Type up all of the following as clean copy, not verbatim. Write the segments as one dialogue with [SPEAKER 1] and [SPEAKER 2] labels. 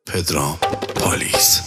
[SPEAKER 1] پدرام پالیز.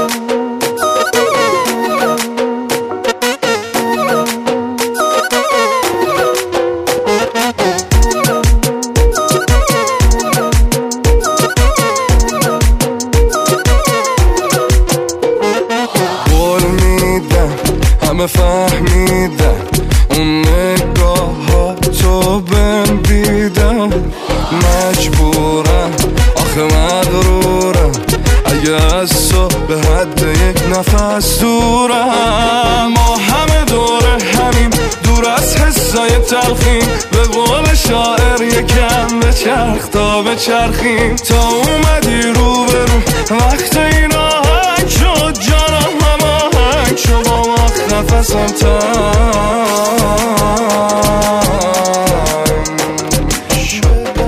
[SPEAKER 2] قول میدم همه فهمیدن اون نگاه ها تو بهم دیدن، مجبورم آخه مغرورم اگه از تو به حد یک نفس دورم. ما همه دور همیم، دور از حسای تلخیم، به قول شاعر یکم بچرخ تا بچرخیم. تا اومدی رو به رو وقت این آهنگ شد، جانم هماهنگ شد با وقت نفسم تنگ شد.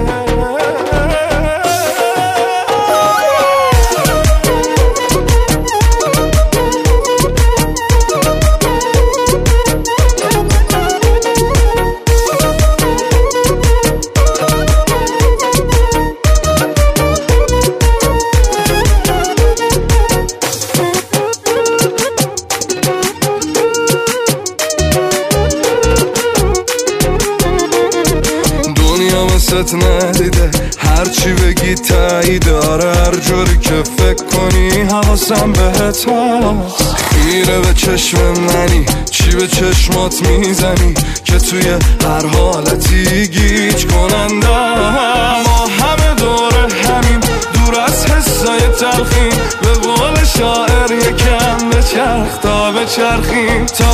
[SPEAKER 2] ست ندیده هرچی بگی تاییده، آره هر جوری که فکر کنی حواسم بهت هست. خیره به چشم منی، چی به چشمات میزنی که توی هر حالتی گیج کننده. ما همه دور همیم، دور از حسای تلخیم، به قول شاعر یکم بچرخ تا بچرخیم. تا